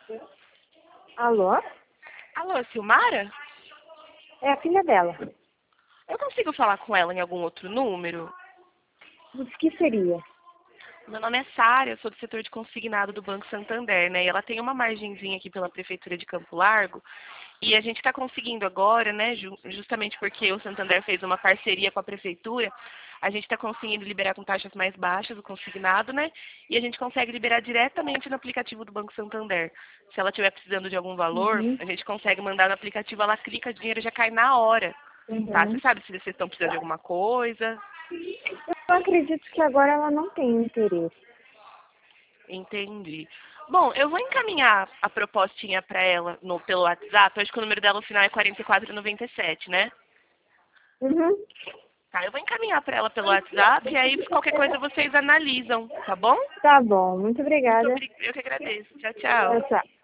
Alô? Alô, Silmara? É a filha dela. Eu consigo falar com ela em algum outro número? O que seria? Meu nome é Sara, eu sou do setor de consignado do Banco Santander, né? E ela tem uma margenzinha aqui pela Prefeitura de Campo Largo. E a gente está conseguindo agora, né? Justamente porque o Santander fez uma parceria com a Prefeitura, a gente está conseguindo liberar com taxas mais baixas o consignado, né? E a gente consegue liberar diretamente no aplicativo do Banco Santander. Se ela estiver precisando de algum valor, Uhum. a gente consegue mandar no aplicativo, ela clica, o dinheiro já cai na hora. Tá? Você Uhum. sabe se vocês estão precisando de alguma coisa? Eu acredito que agora ela não tem interesse. Entendi. Bom, eu vou encaminhar a propostinha para ela pelo WhatsApp. Eu acho que o número dela no final é 4497, né? Uhum. Tá, eu vou encaminhar para ela pelo WhatsApp e aí qualquer coisa vocês analisam, tá bom? Tá bom, muito obrigada. Eu que agradeço. Tchau, tchau. Tchau, tchau.